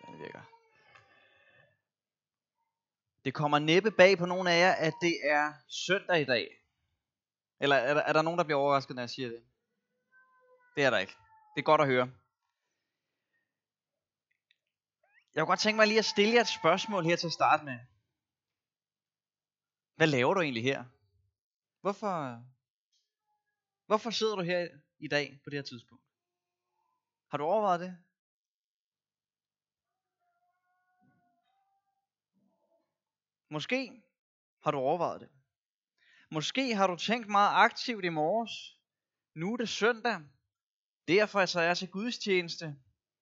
det virker. Det kommer næppe bag på nogen af jer, at det er søndag i dag. Eller er der nogen, der bliver overrasket, når jeg siger det? Det er der ikke. Det er godt at høre. Jeg kunne godt tænke mig lige at stille jer et spørgsmål her til at starte med. Hvad laver du egentlig her? Hvorfor sidder du her i dag på det her tidspunkt? Har du overvejet det? Måske har du overvejet det. Måske har du tænkt meget aktivt i morges. Nu er det søndag. Derfor så er jeg til gudstjeneste.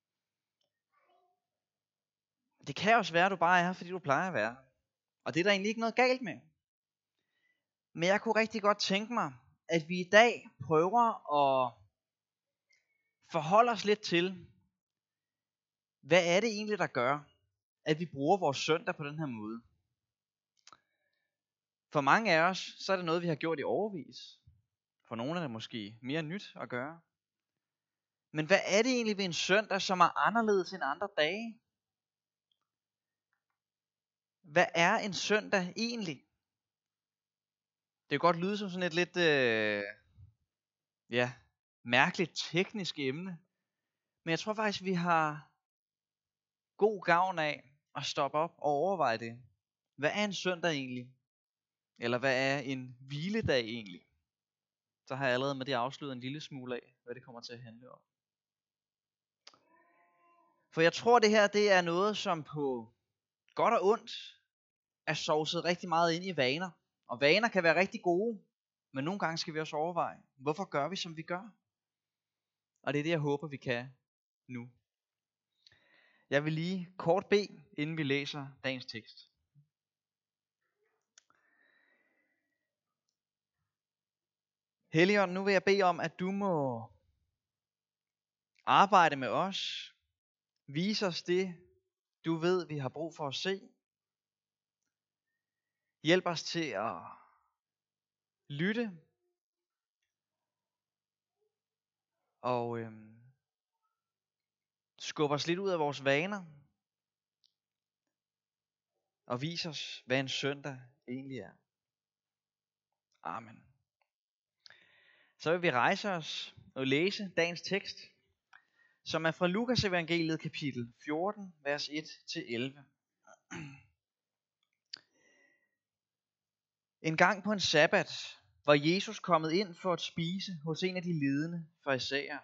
Det kan også være, at du bare er her, fordi du plejer at være. Og det er der egentlig ikke noget galt med. Men jeg kunne rigtig godt tænke mig, at vi i dag prøver at forholde os lidt til, hvad er det egentlig, der gør, at vi bruger vores søndag på den her måde. For mange af os, så er det noget, vi har gjort i årevis. For nogle er det måske mere nyt at gøre. Men hvad er det egentlig ved en søndag, som er anderledes end andre dage? Hvad er en søndag egentlig? Det kan godt lyde som sådan et lidt mærkeligt teknisk emne. Men jeg tror faktisk, vi har god gavn af at stoppe op og overveje det. Hvad er en søndag egentlig? Eller hvad er en hviledag egentlig? Så har jeg allerede med det afsløret en lille smule af, hvad det kommer til at handle om. For jeg tror, det her det er noget, som på godt og ondt er sovset rigtig meget ind i vaner. Og vaner kan være rigtig gode, men nogle gange skal vi også overveje, hvorfor gør vi, som vi gør? Og det er det, jeg håber, vi kan nu. Jeg vil lige kort bede, inden vi læser dagens tekst. Helligånd, nu vil jeg bede om, at du må arbejde med os. Vise os det, du ved, vi har brug for at se. Hjælp os til at lytte. Og skub os lidt ud af vores vaner. Og vis os, hvad en søndag egentlig er. Amen. Så vil vi rejse os og læse dagens tekst, som er fra Lukas evangeliet kapitel 14, vers 1-11. En gang på en sabbat var Jesus kommet ind for at spise hos en af de ledende farisæer.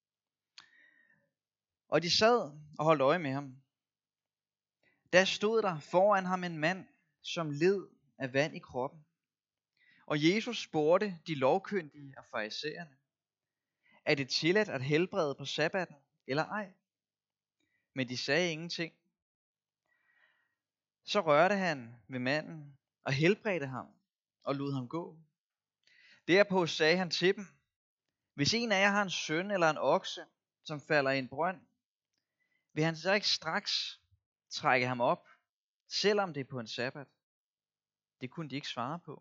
Og de sad og holdt øje med ham. Der stod der foran ham en mand, som led af vand i kroppen. Og Jesus spurgte de lovkyndige og farisæerne, er det tilladt at helbrede på sabbaten eller ej? Men de sagde ingenting. Så rørte han ved manden og helbredte ham og lod ham gå. Derpå sagde han til dem, hvis en af jer har en søn eller en okse, som falder i en brønd, vil han så ikke straks trække ham op, selvom det er på en sabbat? Det kunne de ikke svare på.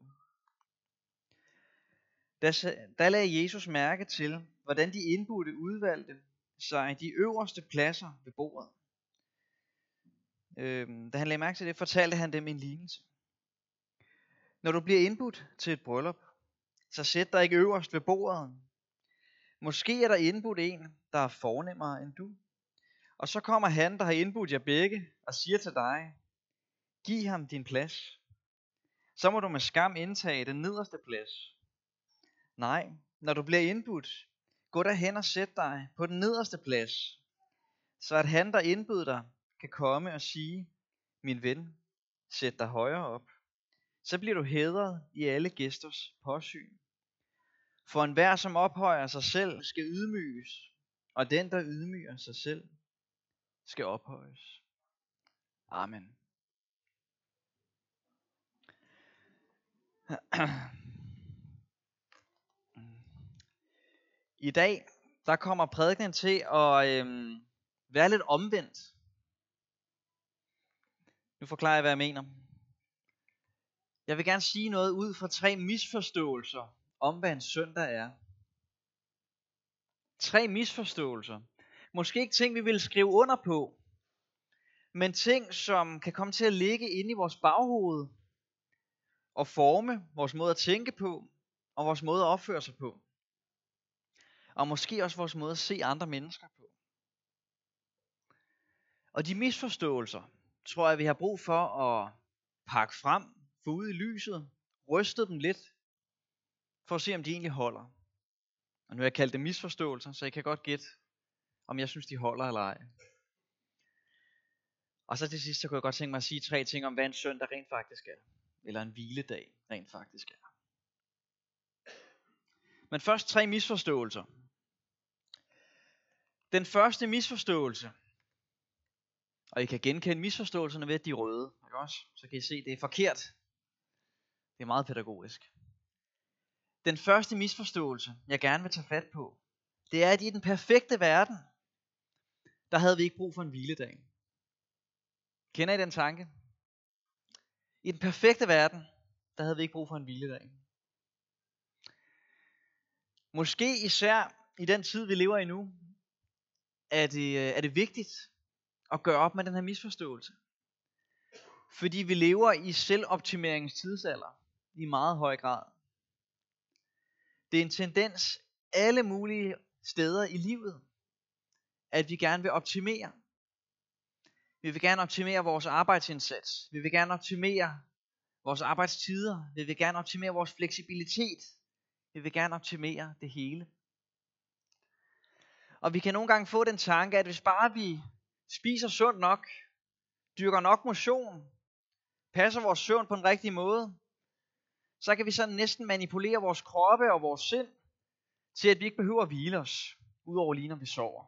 Der lagde Jesus mærke til, hvordan de indbudte udvalgte sig de øverste pladser ved bordet. Da han lagde mærke til det, fortalte han dem en lignelse. Når du bliver indbudt til et bryllup, så sæt dig ikke øverst ved bordet. Måske er der indbudt en, der er fornemmere end du. Og så kommer han, der har indbudt jer begge, og siger til dig, giv ham din plads. Så må du med skam indtage den nederste plads. Nej, når du bliver indbudt, gå derhen og sæt dig på den nederste plads, så at han, der indbød dig, kan komme og sige, min ven, sæt dig højere op. Så bliver du hædret i alle gæsters påsyn. For enhver, som ophøjer sig selv, skal ydmyges, og den, der ydmyger sig selv, skal ophøjes. Amen. I dag, der kommer prædikenen til at være lidt omvendt. Nu forklarer jeg, hvad jeg mener. Jeg vil gerne sige noget ud fra 3 misforståelser om, hvad en søndag er. 3 misforståelser. Måske ikke ting, vi vil skrive under på, men ting, som kan komme til at ligge inde i vores baghoved og forme vores måde at tænke på og vores måde at opføre sig på. Og måske også vores måde at se andre mennesker på. Og de misforståelser, tror jeg, vi har brug for at pakke frem, få ud i lyset, ryste dem lidt, for at se, om de egentlig holder. Og nu har jeg kaldt det misforståelser, så I kan godt gætte, om jeg synes, de holder eller ej. Og så til sidst, så kunne jeg godt tænke mig at sige 3 ting om, hvad en søndag rent faktisk er. Eller en hviledag rent faktisk er. Men først 3 misforståelser. Den første misforståelse, og I kan genkende misforståelserne ved, at de er røde, ikke også? Så kan I se, at det er forkert. Det er meget pædagogisk. Den første misforståelse, jeg gerne vil tage fat på, det er, at i den perfekte verden, der havde vi ikke brug for en hviledag. Kender I den tanke? I den perfekte verden, der havde vi ikke brug for en hviledag. Måske især i den tid, vi lever i nu, er det vigtigt at gøre op med den her misforståelse. Fordi vi lever i selvoptimeringens tidsalder i meget høj grad. Det er en tendens alle mulige steder i livet, at vi gerne vil optimere. Vi vil gerne optimere vores arbejdsindsats. Vi vil gerne optimere vores arbejdstider. Vi vil gerne optimere vores fleksibilitet. Vi vil gerne optimere det hele. Og vi kan nogle gange få den tanke, at hvis bare vi spiser sundt nok, dyrker nok motion, passer vores søvn på den rigtige måde, så kan vi sådan næsten manipulere vores kroppe og vores sind, til at vi ikke behøver at hvile os, udover lige når vi sover.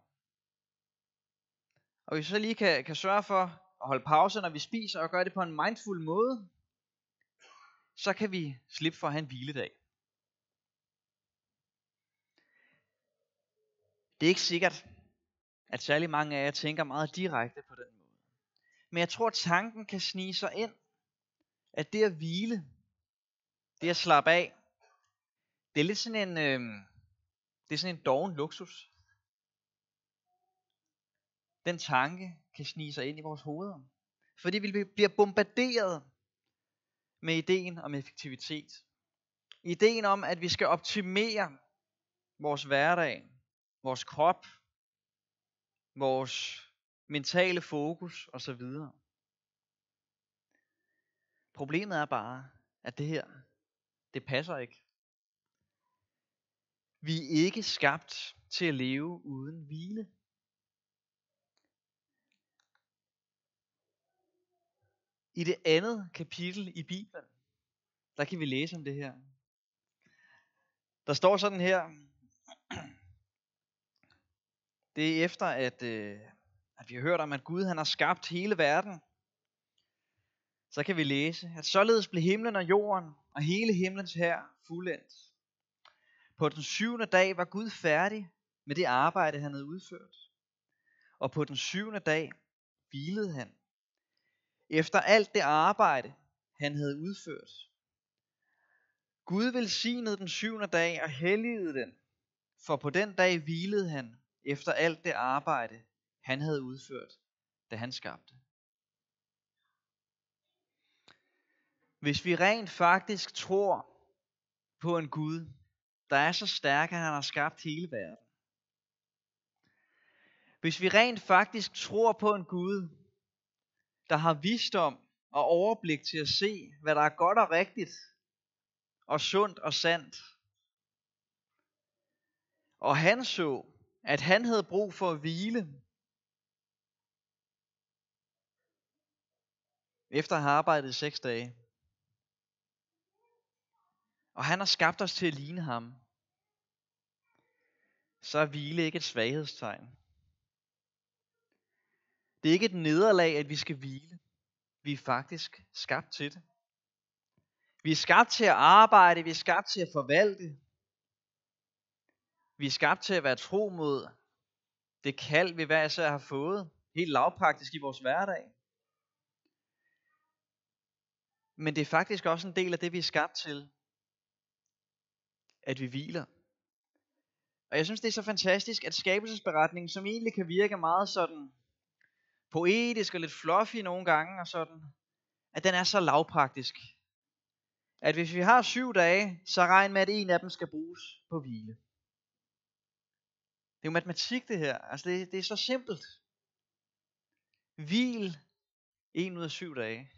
Og hvis vi så lige kan sørge for at holde pause, når vi spiser, og gøre det på en mindful måde, så kan vi slippe for at have en hviledag. Det er ikke sikkert, at særlig mange af jer tænker meget direkte på den måde. Men jeg tror, at tanken kan snige sig ind, at det at hvile, det at slappe af, det er lidt sådan en doven luksus. Den tanke kan snige sig ind i vores hoveder. Fordi vi bliver bombarderet med ideen om effektivitet. Ideen om, at vi skal optimere vores hverdag, vores krop, vores mentale fokus osv. Problemet er bare, at det her, det passer ikke. Vi er ikke skabt til at leve uden hvile. I det andet kapitel i Bibelen, der kan vi læse om det her. Der står sådan her. Det er efter, at vi har hørt om, at Gud han har skabt hele verden. Så kan vi læse, at således blev himlen og jorden og hele himlens hær fuldendt. På den 7. dag var Gud færdig med det arbejde, han havde udført. Og på den 7. dag hvilede han. Efter alt det arbejde, han havde udført. Gud velsignede den 7. dag og helligede den, for på den dag hvilede han efter alt det arbejde, han havde udført, da han skabte. Hvis vi rent faktisk tror på en Gud, der er så stærk, at han har skabt hele verden. Hvis vi rent faktisk tror på en Gud, der har visdom og overblik til at se, hvad der er godt og rigtigt, og sundt og sandt. Og han så, at han havde brug for at hvile, efter at have arbejdet 6 dage. Og han har skabt os til at ligne ham. Så er hvile ikke et svaghedstegn. Det er ikke et nederlag, at vi skal hvile. Vi er faktisk skabt til det. Vi er skabt til at arbejde, vi er skabt til at forvalte. Vi er skabt til at være tro mod det kald, vi hver især har fået, helt lavpraktisk i vores hverdag. Men det er faktisk også en del af det, vi er skabt til, at vi hviler. Og jeg synes, det er så fantastisk, at skabelsesberetningen, som egentlig kan virke meget sådan poetisk og lidt fluffy nogle gange og sådan, at den er så lavpraktisk, at hvis vi har 7 dage, så regn med, at en af dem skal bruges på hvile. Det er jo matematik det her, altså det er så simpelt. Hvil 1 ud af 7 dage.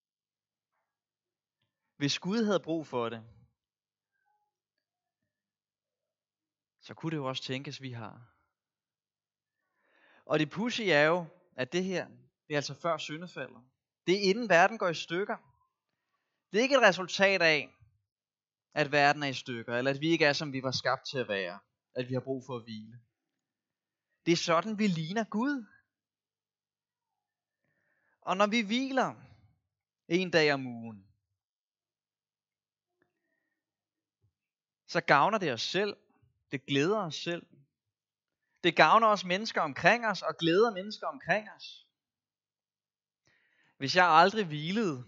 Hvis Gud havde brug for det, så kunne det jo også tænkes, vi har. Og det pudsige er jo, at det her, det er altså før syndefaldet. Det er inden verden går i stykker. Det er ikke et resultat af, at verden er i stykker, eller at vi ikke er, som vi var skabt til at være. At vi har brug for at hvile. Det er sådan, vi ligner Gud. Og når vi hviler 1 dag om ugen, så gavner det os selv. Det glæder os selv. Det gavner os mennesker omkring os, og glæder mennesker omkring os. Hvis jeg aldrig hvilede,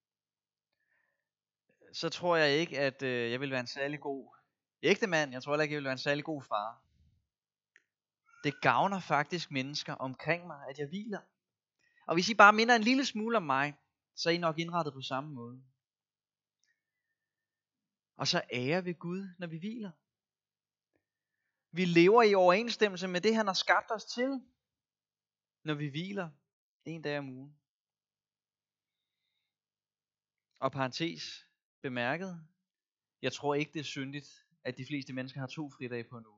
så tror jeg ikke, at jeg vil være en særlig god ægtemand. Jeg tror heller ikke, jeg vil være en særlig god far. Det gavner faktisk mennesker omkring mig, at jeg hviler. Og hvis I bare minder en lille smule om mig, så er I nok indrettet på samme måde. Og så ærer vi Gud, når vi hviler. Vi lever i overensstemmelse med det, han har skabt os til, når vi hviler 1 dag om ugen. Og parentes bemærket, jeg tror ikke, det er syndigt, at de fleste mennesker har 2 fridage på en uge.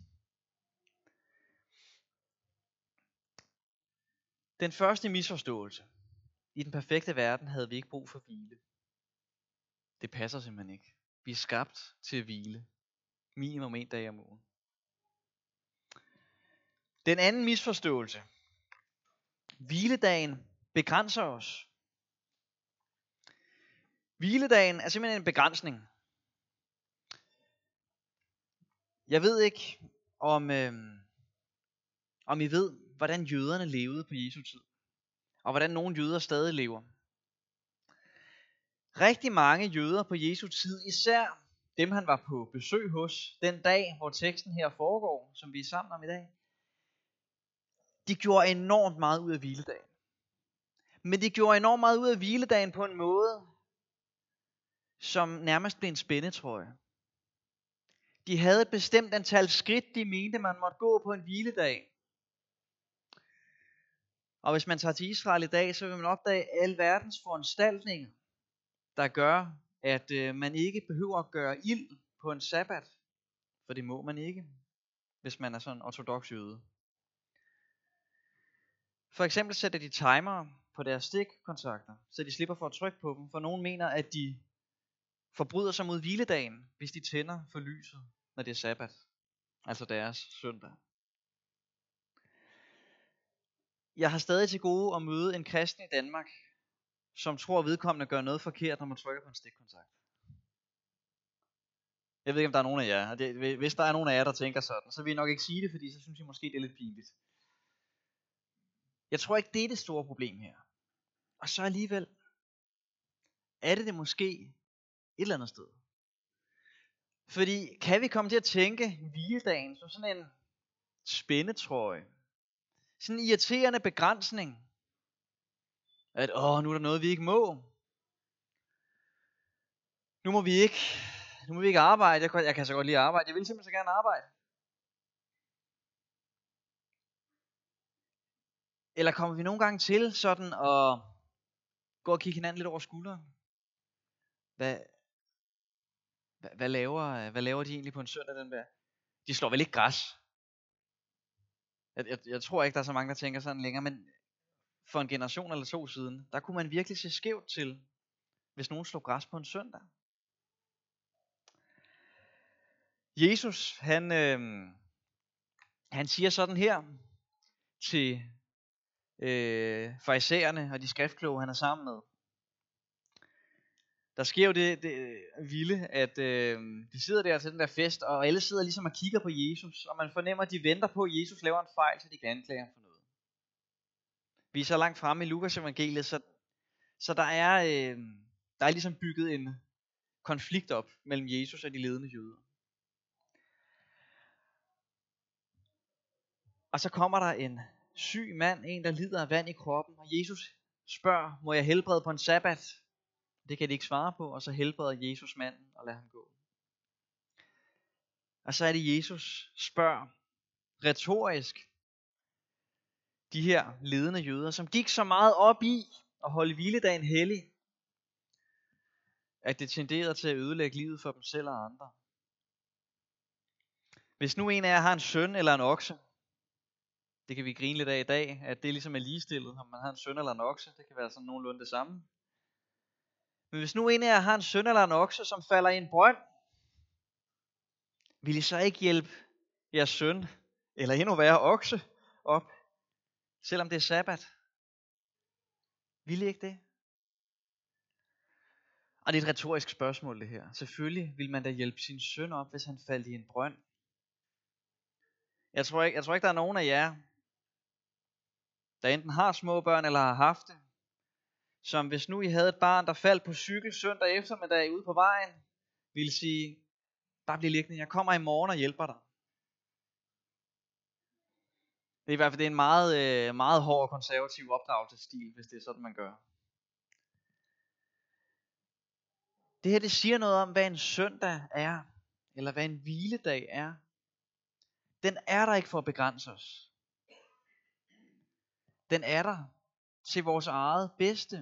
Den første misforståelse. I den perfekte verden havde vi ikke brug for hvile. Det passer simpelthen ikke. Vi er skabt til at hvile. Minimum 1 dag om ugen. Den anden misforståelse. Hviledagen begrænser os. Hviledagen er simpelthen en begrænsning. Jeg ved ikke, om I ved, hvordan jøderne levede på Jesu tid. Og hvordan nogle jøder stadig lever. Rigtig mange jøder på Jesu tid, især dem han var på besøg hos, den dag hvor teksten her foregår, som vi er sammen om i dag, de gjorde enormt meget ud af hviledagen. Men de gjorde enormt meget ud af hviledagen på en måde, som nærmest blev en spændetrøje. De havde et bestemt antal skridt, de mente man måtte gå på en hviledag. Og hvis man tager til Israel i dag, så vil man opdage alle verdens foranstaltninger, der gør, at man ikke behøver at gøre ild på en sabbat. For det må man ikke, hvis man er sådan en ortodoks jøde. For eksempel sætter de timere på deres stikkontakter, så de slipper for at trykke på dem. For nogen mener, at de forbryder sig mod hviledagen, hvis de tænder for lyset, når det er sabbat. Altså deres søndag. Jeg har stadig til gode at møde en kristen i Danmark, som tror, at vedkommende gør noget forkert, når man trykker på en stikkontakt. Jeg ved ikke, om der er nogen af jer. Hvis der er nogen af jer, der tænker sådan, så vil jeg nok ikke sige det, fordi så synes jeg måske, det er lidt pinligt. Jeg tror ikke, det er det store problem her. Og så alligevel er det måske et eller andet sted. Fordi kan vi komme til at tænke hviledagen som sådan en spændetrøje? Sådan en irriterende begrænsning. At nu er der noget, vi ikke må. Nu må vi ikke arbejde. Jeg kan så godt lide at arbejde. Jeg vil simpelthen så gerne arbejde. Eller kommer vi nogle gange til sådan at gå og kigge hinanden lidt over skulderen? Hvad laver de egentlig på en søndag, den der? De slår vel ikke græs? Jeg tror ikke, der er så mange, der tænker sådan længere, men for en generation eller 2 siden, der kunne man virkelig se skævt til, hvis nogen slog græs på en søndag. Jesus, han siger sådan her til farisæerne og de skriftkloge, han er sammen med. Der sker jo det vilde, at de sidder der til den der fest, og alle sidder ligesom og kigger på Jesus, og man fornemmer, at de venter på, at Jesus laver en fejl, så de kan anklage ham for noget. Vi er så langt fremme i Lukas evangeliet, så der er ligesom bygget en konflikt op mellem Jesus og de ledende jøder. Og så kommer der en syg mand, en der lider af vand i kroppen, og Jesus spørger, må jeg helbrede på en sabbat? Det kan de ikke svare på, og så helbreder Jesus manden og lader ham gå. Og så er det Jesus spørger retorisk de her ledende jøder, som gik så meget op i at holde hviledagen hellig, at det tenderede til at ødelægge livet for dem selv og andre. Hvis nu en af jer har en søn eller en okse, det kan vi grine lidt af i dag, at det ligesom er ligestillet, om man har en søn eller en okse, det kan være sådan nogenlunde det samme. Men hvis nu en af jer har en søn eller en okse, som falder i en brønd, vil I så ikke hjælpe jeres søn, eller endnu værre okse, op, selvom det er sabbat? Vil I ikke det? Og det er et retorisk spørgsmål det her. Selvfølgelig vil man da hjælpe sin søn op, hvis han faldt i en brønd. Jeg tror ikke, der er nogen af jer, der enten har små børn eller har haft det, som hvis nu I havde et barn, der faldt på cykel søndag eftermiddag ude på vejen, ville sige, bare bliv liggende, jeg kommer i morgen og hjælper dig. Det er i hvert fald en meget, meget hård konservativ opdragelsesstil, hvis det er sådan, man gør. Det her, det siger noget om, hvad en søndag er, eller hvad en hviledag er. Den er der ikke for at begrænse os. Den er der til vores eget bedste.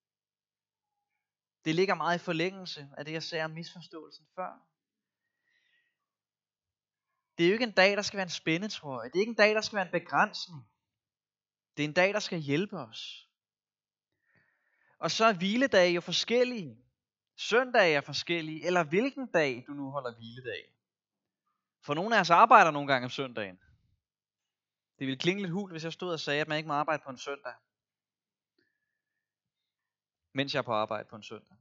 Det ligger meget i forlængelse af det, jeg sagde om misforståelsen før. Det er jo ikke en dag, der skal være en spændetrøje. Det er ikke en dag, der skal være en begrænsning. Det er en dag, der skal hjælpe os. Og så er hviledage jo forskellige. Søndag er forskellige, eller hvilken dag du nu holder hviledag. For nogle af os arbejder nogle gange om søndagen. Det ville klinge lidt hult, hvis jeg stod og sagde, at man ikke må arbejde på en søndag. Mens jeg er på arbejde på en søndag.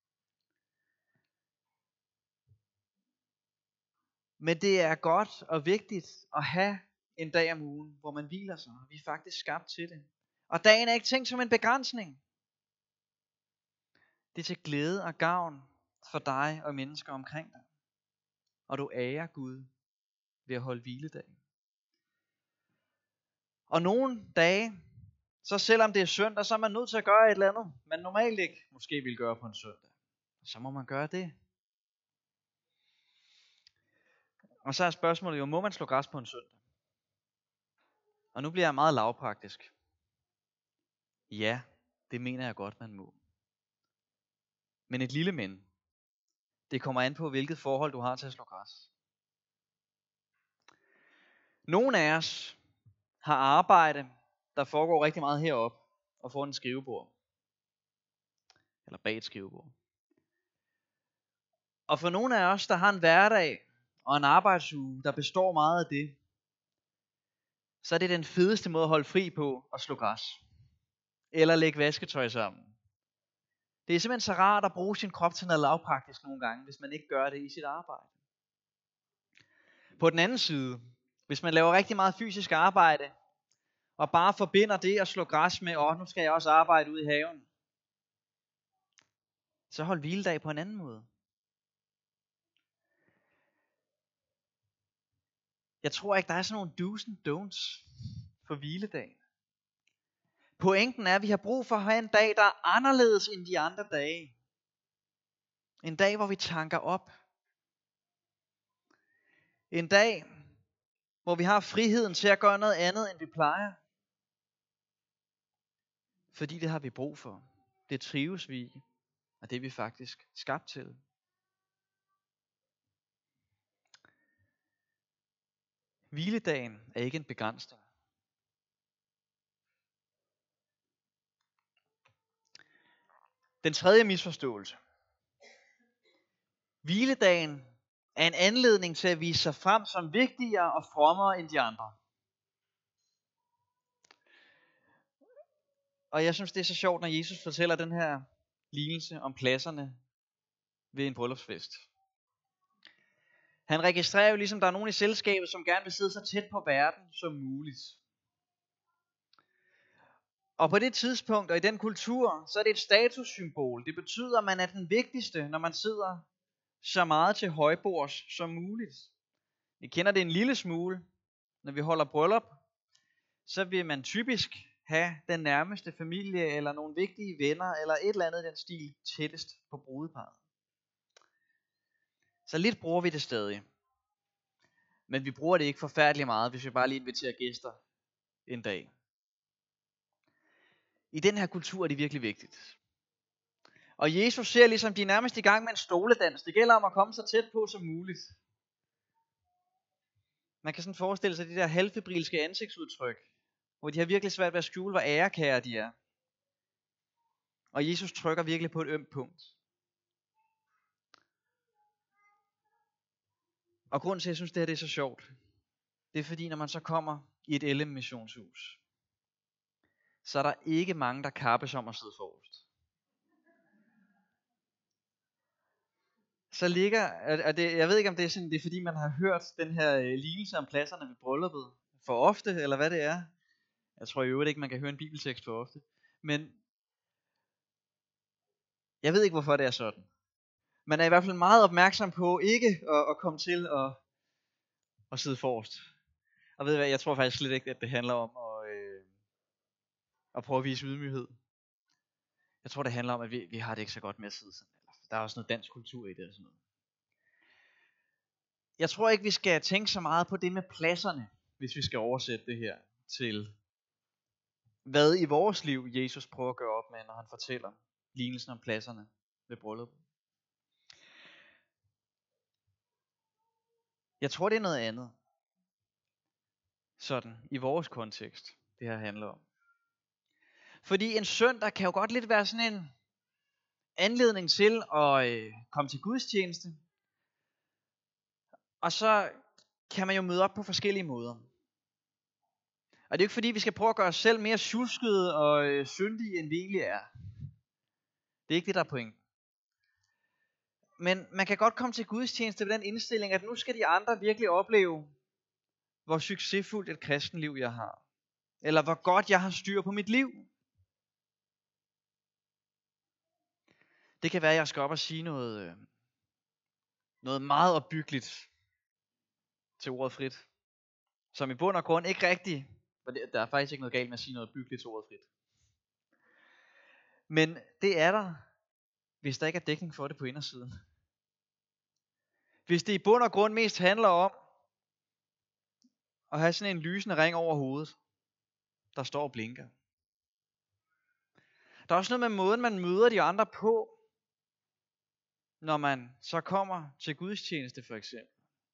Men det er godt og vigtigt at have en dag om ugen, hvor man hviler sig. Vi er faktisk skabt til det. Og dagen er ikke tænkt som en begrænsning. Det er til glæde og gavn for dig og mennesker omkring dig. Og du ærer Gud ved at holde hviledag. Og nogle dage, så selvom det er søndag, så er man nødt til at gøre et eller andet, man normalt ikke måske vil gøre på en søndag. Så må man gøre det. Og så er spørgsmålet jo, må man slå græs på en søndag? Og nu bliver jeg meget lavpraktisk. Ja, det mener jeg godt, man må. Men et lille men. Det kommer an på, hvilket forhold du har til at slå græs. Nogle af os har arbejde, der foregår rigtig meget heroppe og foran et skrivebord. Eller bag et skrivebord. Og for nogle af os, der har en hverdag og en arbejdsuge, der består meget af det, så er det den fedeste måde at holde fri på at slå græs. Eller lægge vasketøj sammen. Det er simpelthen så rart at bruge sin krop til noget lavpraktisk nogle gange, hvis man ikke gør det i sit arbejde. På den anden side, hvis man laver rigtig meget fysisk arbejde, og bare forbinder det at slå græs med, nu skal jeg også arbejde ude i haven, så hold hviledag på en anden måde. Jeg tror ikke, der er sådan nogle do's and don'ts for hviledag. Pointen er, at vi har brug for at have en dag, der er anderledes end de andre dage. En dag, hvor vi tanker op. En dag, hvor vi har friheden til at gøre noget andet, end vi plejer. Fordi det har vi brug for. Det trives vi i, og det er vi faktisk skabt til. Hviledagen er ikke en begrænsning. Den tredje misforståelse. Hviledagen er en anledning til at vise sig frem som vigtigere og frommere end de andre. Og jeg synes, det er så sjovt, når Jesus fortæller den her lignelse om pladserne ved en bryllupsfest. Han registrerer jo ligesom, der er nogen i selskabet, som gerne vil sidde så tæt på verden som muligt. Og på det tidspunkt og i den kultur, så er det et statussymbol. Det betyder, at man er den vigtigste, når man sidder så meget til højbords som muligt. Vi kender det en lille smule, når vi holder bryllup. så vil man typisk have den nærmeste familie, eller nogle vigtige venner, eller et eller andet i den stil tættest på brudeparret. Så lidt bruger vi det stadig. Men vi bruger det ikke forfærdeligt meget, hvis vi bare lige inviterer gæster en dag. I den her kultur er det virkelig vigtigt. Og Jesus ser ligesom, de er nærmest i gang med en stoledans. Det gælder om at komme så tæt på som muligt. Man kan sådan forestille sig de der halvfebrilske ansigtsudtryk, hvor de har virkelig svært ved at skjule, hvor ærekære de er. Og Jesus trykker virkelig på et ømt punkt. Og grunden til, at jeg synes, det her det er så sjovt, det er fordi, når man så kommer i et LM missionshus, så er der ikke mange, der kappes om at sidde forrest. Så ligger, jeg ved ikke om det er sådan, det er fordi man har hørt den her lignelse om pladserne ved brylluppet for ofte, eller hvad det er. Jeg tror i øvrigt ikke, man kan høre en bibeltekst for ofte. Men jeg ved ikke, hvorfor det er sådan. Man er i hvert fald meget opmærksom på ikke at komme til at sidde forrest. Og ved du hvad, jeg tror faktisk slet ikke, at det handler om at prøve at vise ydmyghed. Jeg tror, det handler om, at vi har det ikke så godt med at sidde sådan. Der er også noget dansk kultur i det og sådan noget. Jeg tror ikke, vi skal tænke så meget på det med pladserne, hvis vi skal oversætte det her til, hvad i vores liv Jesus prøver at gøre op med, når han fortæller lignelsen om pladserne ved brylluppet. Jeg tror, det er noget andet. Sådan, i vores kontekst, det her handler om. Fordi en søndag kan jo godt lidt være sådan en anledning til at komme til gudstjeneste. Og så kan man jo møde op på forskellige måder. Og det er jo ikke fordi, vi skal prøve at gøre os selv mere tjuskede og syndige, end vi egentlig er. Det er ikke det, der er pointen. Men man kan godt komme til gudstjeneste med den indstilling, at nu skal de andre virkelig opleve, hvor succesfuldt et kristenliv jeg har. Eller hvor godt jeg har styr på mit liv. Det kan være, at jeg skal op og sige noget meget opbyggeligt til ordet frit. Som i bund og grund ikke rigtigt, for der er faktisk ikke noget galt med at sige noget opbyggeligt til ordet frit. Men det er der, hvis der ikke er dækning for det på indersiden. Hvis det i bund og grund mest handler om at have sådan en lysende ring over hovedet, der står og blinker. Der er også noget med måden, man møder de andre på, når man så kommer til gudstjeneste for eksempel.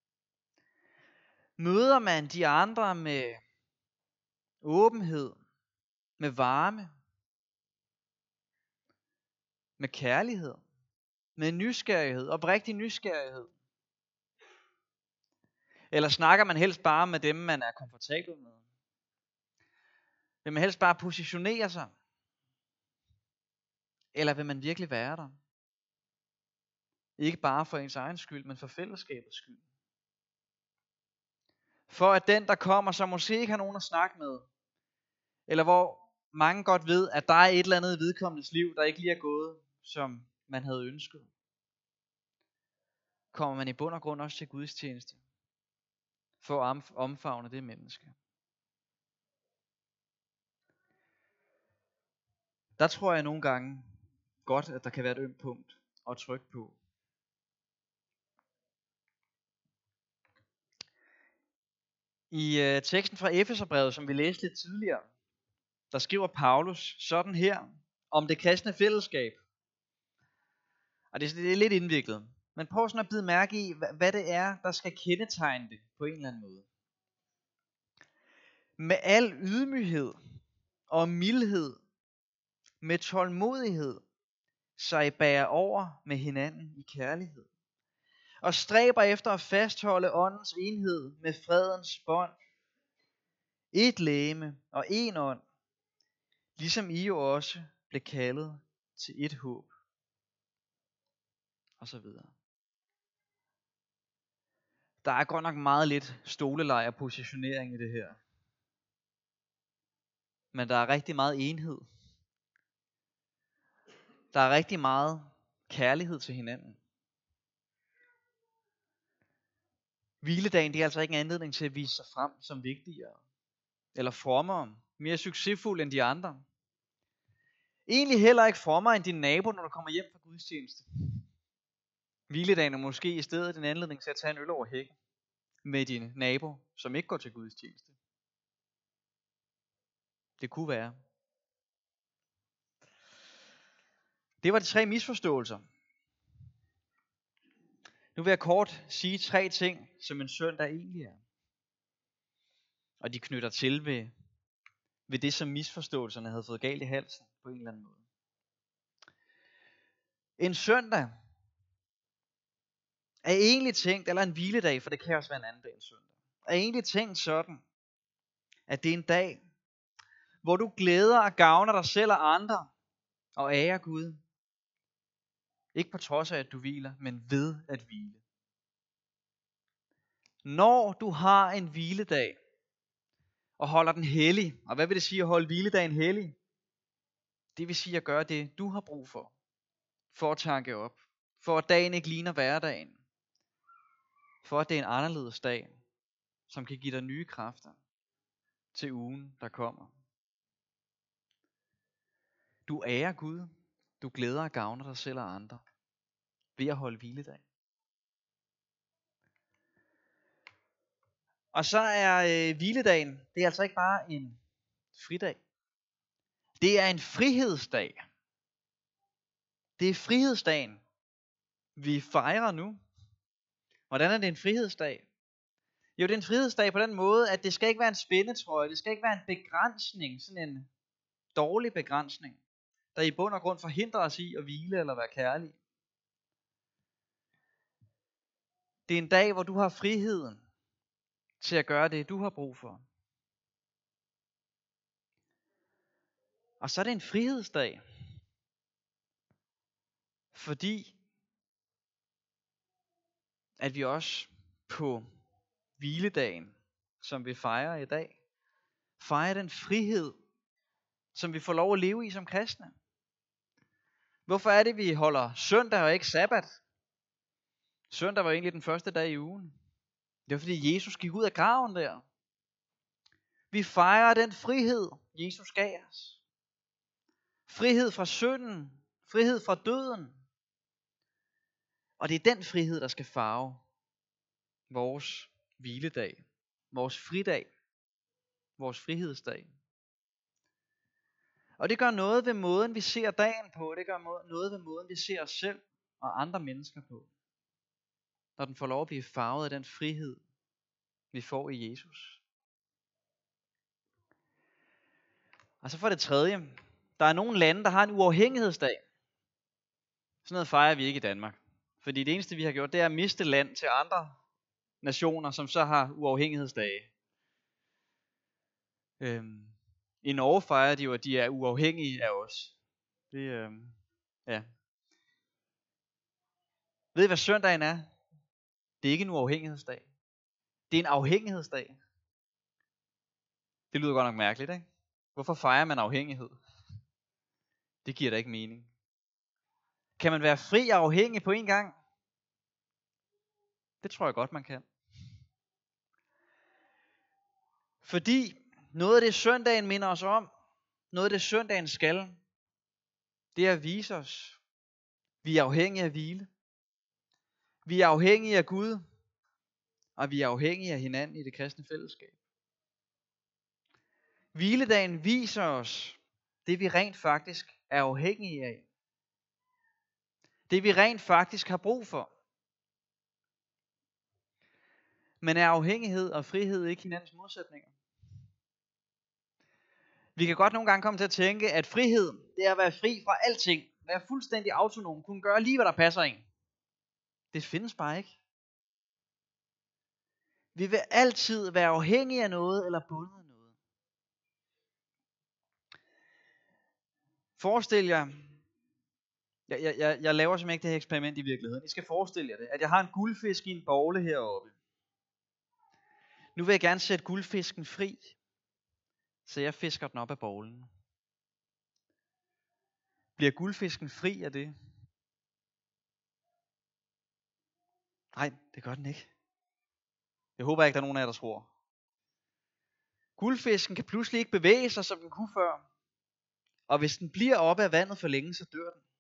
Møder man de andre med åbenhed, med varme, med kærlighed, med nysgerrighed, oprigtig nysgerrighed? Eller snakker man helst bare med dem, man er komfortabel med? Vil man helst bare positionere sig? Eller vil man virkelig være der? Ikke bare for ens egen skyld, men for fællesskabets skyld. For at den, der kommer, som måske ikke har nogen at snakke med, eller hvor mange godt ved, at der er et eller andet i vedkommendes liv, der ikke lige er gået, som man havde ønsket, kommer man i bund og grund også til Guds tjeneste, for at omfavne det menneske. Der tror jeg nogle gange godt, at der kan være et ømt punkt at trykke på. I teksten fra Efeserbrevet, som vi læste lidt tidligere, der skriver Paulus sådan her om det kristne fællesskab. Og det er lidt indviklet. Men prøv sådan at bide mærke i, hvad det er, der skal kendetegne det på en eller anden måde. Med al ydmyghed og mildhed, med tålmodighed, så I bærer over med hinanden i kærlighed. Og stræber efter at fastholde åndens enhed med fredens bånd. Et legeme og en ånd, ligesom I jo også blev kaldet til et håb. Og så videre. Der er godt nok meget lidt stolelej og positionering i det her. Men der er rigtig meget enhed. Der er rigtig meget kærlighed til hinanden. Hviledagen, det er altså ikke en anledning til at vise sig frem som vigtigere. eller frommere, mere succesfuld end de andre. Egentlig heller ikke frommere end din nabo, når du kommer hjem fra gudstjeneste. Hviledagen er måske i stedet en anledning til at tage en øl over hækken med din nabo, som ikke går til gudstjeneste. Det kunne være. Det var de 3 misforståelser. Nu vil jeg kort sige 3 ting, som en søndag egentlig er. Og de knytter til ved det, som misforståelserne havde fået galt i halsen på en eller anden måde. En søndag er egentlig tænkt, eller en hviledag, for det kan også være en anden dag end søndag, er egentlig tænkt sådan, at det er en dag, hvor du glæder og gavner dig selv og andre, og ærer Gud. Ikke på trods af, at du hviler, men ved at hvile. Når du har en hviledag, og holder den hellig, og hvad vil det sige at holde hviledagen hellig? Det vil sige at gøre det, du har brug for at tanke op, for at dagen ikke ligner hverdagen, for at det er en anderledes dag, som kan give dig nye kræfter til ugen, der kommer. Du ærer Gud, du glæder og gavner dig selv og andre, ved at holde hviledag. Og så er hviledagen, det er altså ikke bare en fridag. Det er en frihedsdag. Det er frihedsdagen, vi fejrer nu. Hvordan er det en frihedsdag? Jo, det er en frihedsdag på den måde, at det skal ikke være en spændetrøje, det skal ikke være en begrænsning, sådan en dårlig begrænsning, der i bund og grund forhindrer os i at hvile eller være kærlige. Det er en dag, hvor du har friheden til at gøre det, du har brug for. Og så er det en frihedsdag, fordi at vi også på hviledagen, som vi fejrer i dag, fejrer den frihed, som vi får lov at leve i som kristne. Hvorfor er det, vi holder søndag og ikke sabbat? Søndag var egentlig den første dag i ugen. Det var fordi Jesus gik ud af graven der. Vi fejrer den frihed, Jesus gav os. Frihed fra synden, frihed fra døden. Og det er den frihed, der skal farve vores hviledag, vores fridag, vores frihedsdag. Og det gør noget ved måden, vi ser dagen på. Det gør noget ved måden, vi ser os selv og andre mennesker på. Når den får lov at blive farvet af den frihed, vi får i Jesus. Og så for det tredje, der er nogle lande, der har en uafhængighedsdag. Sådan noget fejrer vi ikke i Danmark. Fordi det eneste, vi har gjort, det er at miste land til andre nationer, som så har uafhængighedsdage. I Norge fejrer de jo, at de er uafhængige af os. Ja. Ved I, hvad søndagen er? Det er ikke en uafhængighedsdag. Det er en afhængighedsdag. Det lyder godt nok mærkeligt, ikke? Hvorfor fejrer man afhængighed? Det giver da ikke mening. Kan man være fri og afhængig på en gang? Det tror jeg godt, man kan. Fordi noget af det søndagen minder os om, noget af det søndagen skal, det er at vise os, vi er afhængige af hvile. Vi er afhængige af Gud, og vi er afhængige af hinanden i det kristne fællesskab. Hviledagen viser os det, vi rent faktisk er afhængige af. Det, vi rent faktisk har brug for. Men er afhængighed og frihed ikke hinandens modsætninger? Vi kan godt nogle gange komme til at tænke, at frihed, det er at være fri fra alting. Være fuldstændig autonom. Kunne gøre lige, hvad der passer en. Det findes bare ikke. Vi vil altid være afhængige af noget eller bundet af noget. Forestil jer, jeg laver simpelthen ikke det her eksperiment i virkeligheden. I skal forestille jer det, at jeg har en guldfisk i en bogle heroppe. Nu vil jeg gerne sætte guldfisken fri, så jeg fisker den op af bowlen. Bliver guldfisken fri af det? Nej, det gør den ikke. Jeg håber ikke, der er nogen af jer, der tror. Guldfisken kan pludselig ikke bevæge sig, som den kunne før. Og hvis den bliver oppe af vandet for længe, så dør den.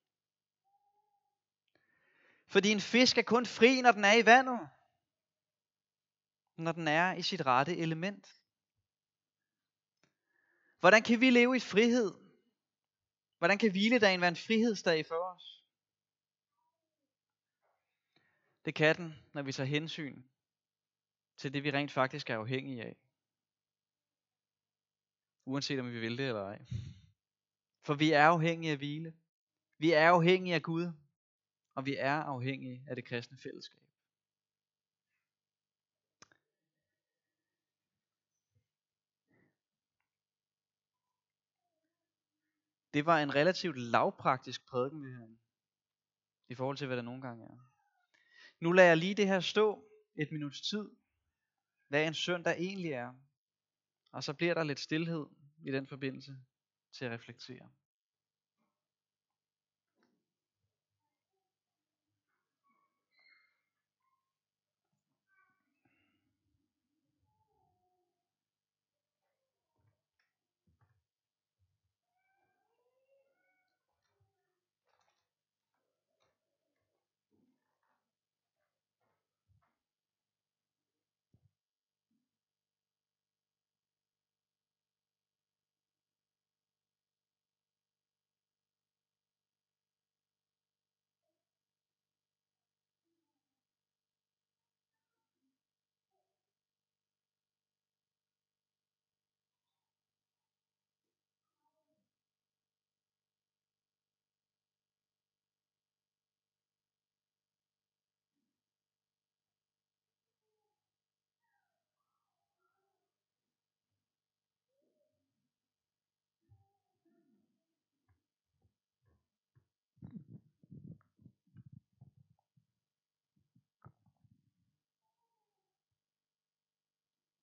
Fordi en fisk er kun fri, når den er i vandet. Når den er i sit rette element. Hvordan kan vi leve i frihed? Hvordan kan hviledagen være en frihedsdag for os? Det kan den, når vi tager hensyn til det, vi rent faktisk er afhængige af. Uanset om vi vil det eller ej. For vi er afhængige af hvile. Vi er afhængige af Gud. Og vi er afhængige af det kristne fællesskab. Det var en relativt lavpraktisk prædiken, det her. I forhold til, hvad der nogle gange er. Nu lader jeg lige det her stå et minuts tid. Hvad en søndag egentlig er. Og så bliver der lidt stilhed i den forbindelse til at reflektere.